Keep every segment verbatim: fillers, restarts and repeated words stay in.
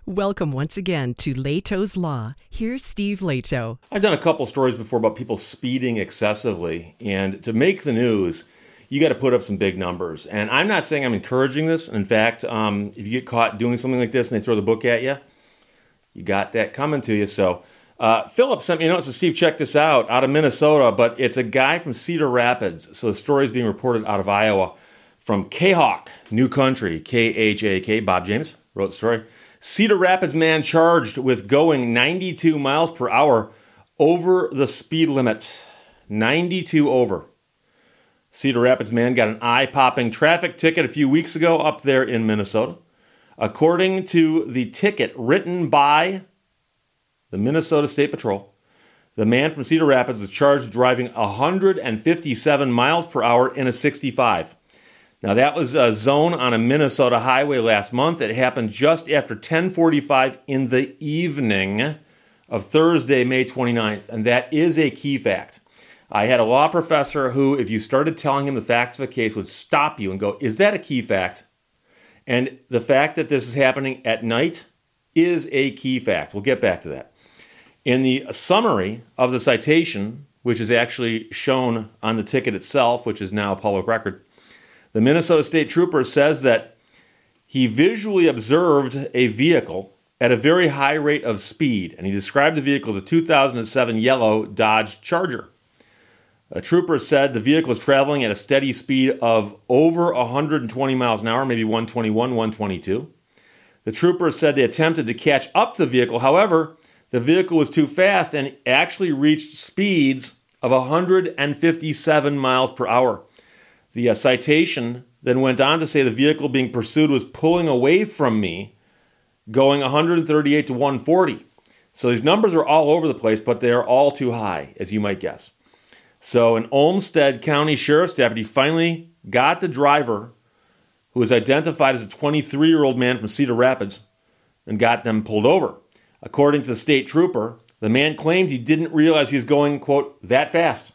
Welcome once again to Leto's Law. Here's Steve Leto. I've done a couple stories before about people speeding excessively, and to make the news, you got to put up some big numbers. And I'm not saying I'm encouraging this. In fact, um, if you get caught doing something like this and they throw the book at you, you got that coming to you. So uh, Philip sent me a note, so Steve, check this out, out of Minnesota, but it's a guy from Cedar Rapids. So the story is being reported out of Iowa from K-Hawk, New Country, K H A K. Bob James wrote the story. Cedar Rapids man charged with going ninety-two miles per hour over the speed limit. ninety-two over. Cedar Rapids man got an eye-popping traffic ticket a few weeks ago up there in Minnesota. According to the ticket written by the Minnesota State Patrol, the man from Cedar Rapids is charged with driving one hundred fifty-seven miles per hour in a sixty-five. Now, that was a zone on a Minnesota highway last month. It happened just after ten forty-five in the evening of Thursday, May twenty-ninth, and that is a key fact. I had a law professor who, if you started telling him the facts of a case, would stop you and go, is that a key fact? And the fact that this is happening at night is a key fact. We'll get back to that. In the summary of the citation, which is actually shown on the ticket itself, which is now a public record, the Minnesota State Trooper says that he visually observed a vehicle at a very high rate of speed, and he described the vehicle as a two thousand seven yellow Dodge Charger. A trooper said the vehicle was traveling at a steady speed of over one hundred twenty miles an hour, maybe one twenty-one, one twenty-two. The trooper said they attempted to catch up the vehicle. However, the vehicle was too fast and actually reached speeds of one hundred fifty-seven miles per hour. The uh, citation then went on to say the vehicle being pursued was pulling away from me, going one hundred thirty-eight to one forty. So these numbers are all over the place, but they are all too high, as you might guess. So an Olmsted County Sheriff's deputy finally got the driver, who was identified as a twenty-three-year-old man from Cedar Rapids, and got them pulled over. According to the state trooper, the man claimed he didn't realize he was going, quote, that fast.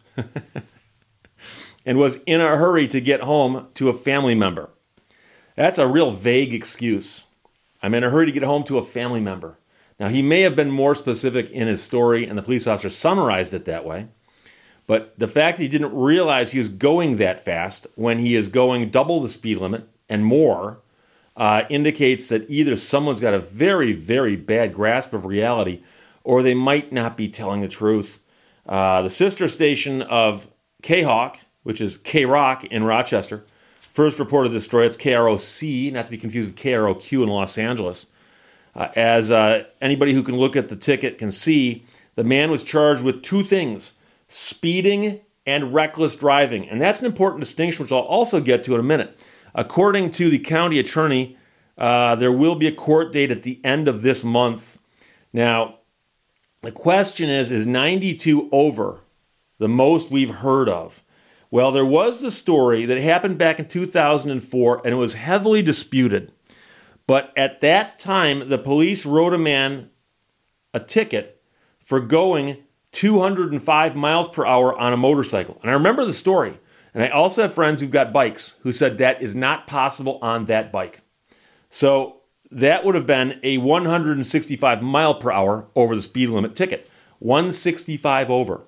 And was in a hurry to get home to a family member. That's a real vague excuse. I'm in a hurry to get home to a family member. Now, he may have been more specific in his story, and the police officer summarized it that way. But the fact that he didn't realize he was going that fast when he is going double the speed limit and more uh, indicates that either someone's got a very, very bad grasp of reality, or they might not be telling the truth. Uh, the sister station of K-Hawk, which is K-Rock in Rochester, first reported this story. It's K R O C, not to be confused with K R O Q in Los Angeles. Uh, as uh, anybody who can look at the ticket can see, the man was charged with two things, speeding and reckless driving. And that's an important distinction, which I'll also get to in a minute. According to the county attorney, uh, there will be a court date at the end of this month. Now, the question is, is ninety-two over the most we've heard of? Well, there was the story that happened back in two thousand four, and it was heavily disputed. But at that time, the police wrote a man a ticket for going two hundred five miles per hour on a motorcycle. And I remember the story. And I also have friends who've got bikes who said that is not possible on that bike. So that would have been a one hundred sixty-five mile per hour over the speed limit ticket. one sixty-five over.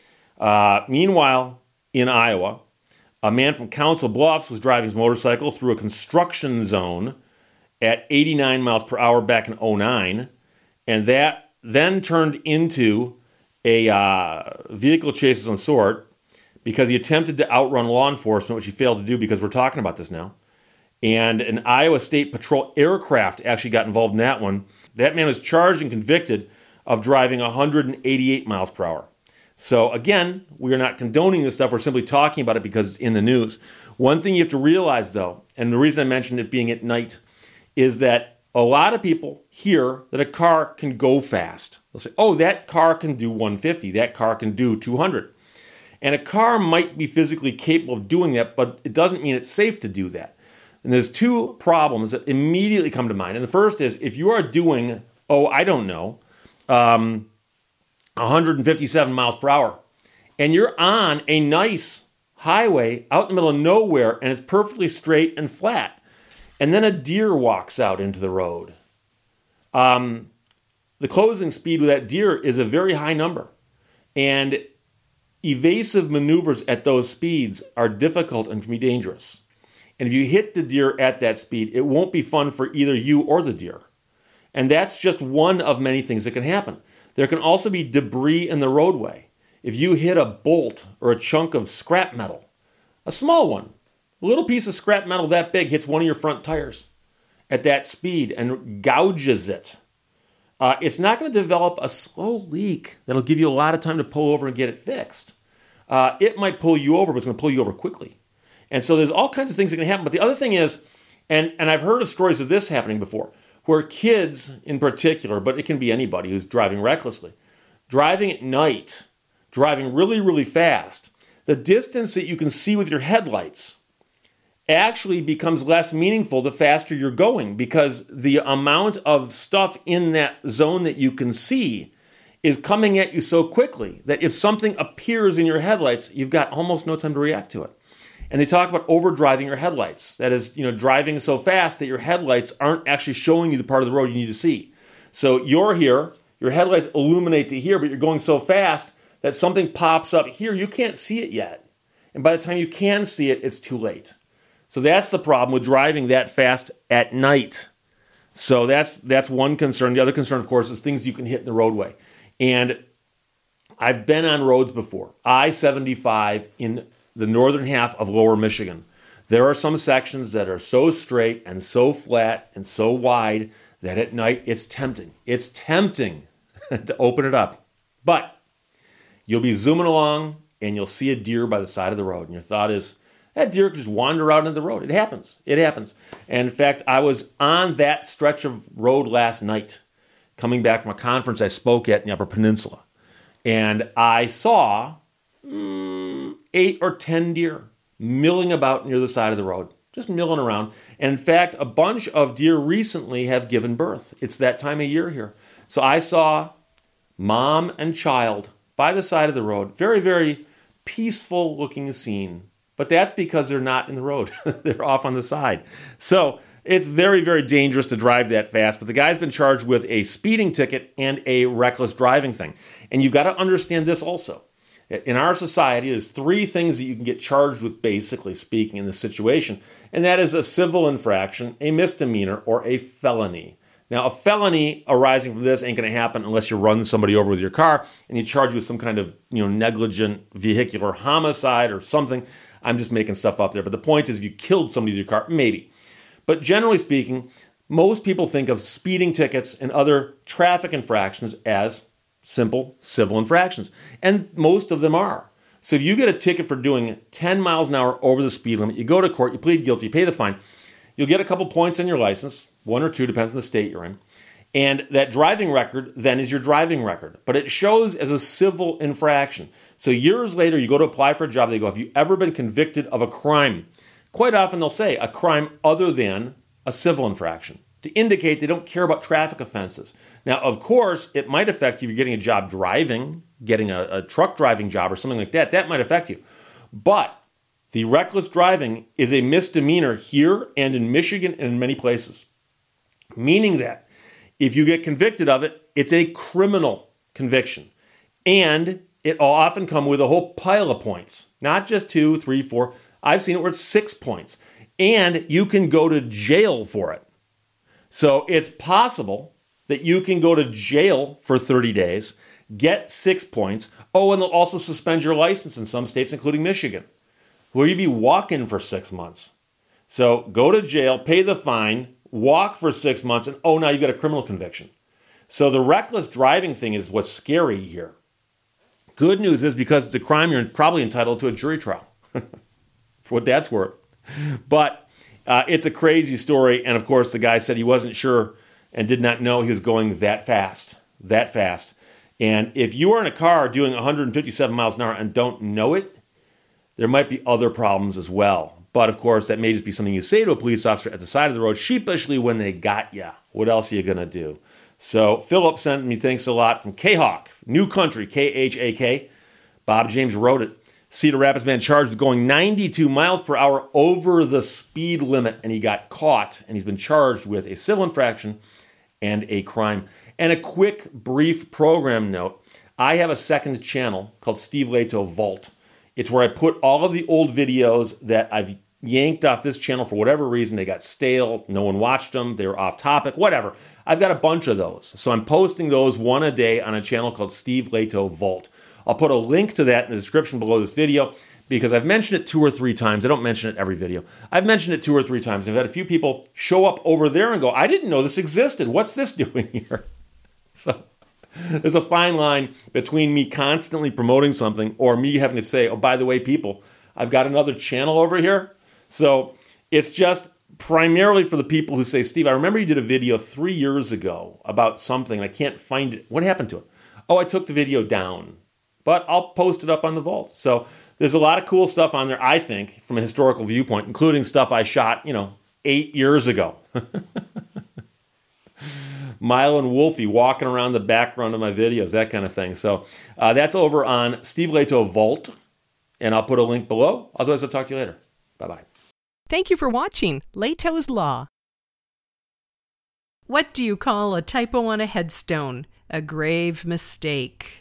Uh, meanwhile, in Iowa, a man from Council Bluffs was driving his motorcycle through a construction zone at eighty-nine miles per hour back in oh nine, and that then turned into a uh, vehicle chase of some sort because he attempted to outrun law enforcement, which he failed to do because we're talking about this now. And an Iowa State Patrol aircraft actually got involved in that one. That man was charged and convicted of driving one hundred eighty-eight miles per hour. So again, we are not condoning this stuff. We're simply talking about it because it's in the news. One thing you have to realize, though, and the reason I mentioned it being at night, is that a lot of people hear that a car can go fast. They'll say, oh, that car can do one fifty. That car can do two hundred. And a car might be physically capable of doing that, but it doesn't mean it's safe to do that. And there's two problems that immediately come to mind. And the first is, if you are doing, oh, I don't know, um, one hundred fifty-seven miles per hour, and you're on a nice highway out in the middle of nowhere, and it's perfectly straight and flat, and then a deer walks out into the road, um, the closing speed with that deer is a very high number. And evasive maneuvers at those speeds are difficult and can be dangerous. And if you hit the deer at that speed, it won't be fun for either you or the deer. And that's just one of many things that can happen. There can also be debris in the roadway. If you hit a bolt or a chunk of scrap metal, a small one, a little piece of scrap metal that big hits one of your front tires at that speed and gouges it, uh, it's not going to develop a slow leak that'll give you a lot of time to pull over and get it fixed. Uh, it might pull you over, but it's going to pull you over quickly. And so there's all kinds of things that can happen. But the other thing is, and, and I've heard of stories of this happening before, where kids in particular, but it can be anybody who's driving recklessly, driving at night, driving really, really fast, the distance that you can see with your headlights actually becomes less meaningful the faster you're going, because the amount of stuff in that zone that you can see is coming at you so quickly that if something appears in your headlights, you've got almost no time to react to it. And they talk about overdriving your headlights. That is, you know, driving so fast that your headlights aren't actually showing you the part of the road you need to see. So you're here, your headlights illuminate to here, but you're going so fast that something pops up here, you can't see it yet. And by the time you can see it, it's too late. So that's the problem with driving that fast at night. So that's that's one concern. The other concern, of course, is things you can hit in the roadway. And I've been on roads before. I seventy-five in the northern half of lower Michigan. There are some sections that are so straight and so flat and so wide that at night it's tempting. It's tempting to open it up. But you'll be zooming along and you'll see a deer by the side of the road. And your thought is, that deer could just wander out into the road. It happens. It happens. And in fact, I was on that stretch of road last night, coming back from a conference I spoke at in the Upper Peninsula. And I saw mm, eight or ten deer milling about near the side of the road, just milling around. And in fact, a bunch of deer recently have given birth. It's that time of year here. So I saw mom and child by the side of the road. Very, very peaceful looking scene. But that's because they're not in the road. They're off on the side. So it's very, very dangerous to drive that fast. But the guy's been charged with a speeding ticket and a reckless driving thing. And you've got to understand this also. In our society, there's three things that you can get charged with, basically speaking, in this situation. And that is a civil infraction, a misdemeanor, or a felony. Now, a felony arising from this ain't going to happen unless you run somebody over with your car and you charge you with some kind of, you know, negligent vehicular homicide or something. I'm just making stuff up there. But the point is, if you killed somebody with your car, maybe. But generally speaking, most people think of speeding tickets and other traffic infractions as simple civil infractions. And most of them are. So if you get a ticket for doing ten miles an hour over the speed limit, you go to court, you plead guilty, you pay the fine, you'll get a couple points on your license, one or two, depends on the state you're in. And that driving record then is your driving record. But it shows as a civil infraction. So years later, you go to apply for a job, they go, have you ever been convicted of a crime? Quite often they'll say a crime other than a civil infraction to indicate they don't care about traffic offenses. Now, of course, it might affect you if you're getting a job driving, getting a, a truck driving job or something like that. That might affect you. But the reckless driving is a misdemeanor here and in Michigan and in many places. Meaning that if you get convicted of it, it's a criminal conviction. And it will often come with a whole pile of points. Not just two, three, four. I've seen it where it's six points. And you can go to jail for it. So it's possible that you can go to jail for thirty days, get six points. Oh, and they'll also suspend your license in some states, including Michigan, where you'd be walking for six months. So go to jail, pay the fine, walk for six months, and oh, now you've got a criminal conviction. So the reckless driving thing is what's scary here. Good news is because it's a crime, you're probably entitled to a jury trial, for what that's worth. But uh, it's a crazy story, and of course the guy said he wasn't sure and did not know he was going that fast, that fast. And if you are in a car doing one hundred fifty-seven miles an hour and don't know it, there might be other problems as well. But, of course, that may just be something you say to a police officer at the side of the road sheepishly when they got you. What else are you going to do? So, Philip sent me thanks a lot from K-Hawk, New Country, K H A K. Bob James wrote it. Cedar Rapids man charged with going ninety-two miles per hour over the speed limit, and he got caught, and he's been charged with a civil infraction and a crime. And a quick, brief program note. I have a second channel called Steve Leto Vault. It's where I put all of the old videos that I've yanked off this channel for whatever reason. They got stale, no one watched them, they were off topic, whatever. I've got a bunch of those. So I'm posting those one a day on a channel called Steve Leto Vault. I'll put a link to that in the description below this video because I've mentioned it two or three times. I don't mention it every video. I've mentioned it two or three times. I've had a few people show up over there and go, I didn't know this existed. What's this doing here? So there's a fine line between me constantly promoting something or me having to say, oh, by the way, people, I've got another channel over here. So it's just primarily for the people who say, Steve, I remember you did a video three years ago about something. And I can't find it. What happened to it? Oh, I took the video down, but I'll post it up on the Vault. So there's a lot of cool stuff on there, I think, from a historical viewpoint, including stuff I shot, you know, eight years ago. Milo and Wolfie walking around the background of my videos, that kind of thing. So uh, that's over on Steve Leto Vault, and I'll put a link below. Otherwise, I'll talk to you later. Bye-bye. Thank you for watching Leto's Law. What do you call a typo on a headstone? A grave mistake.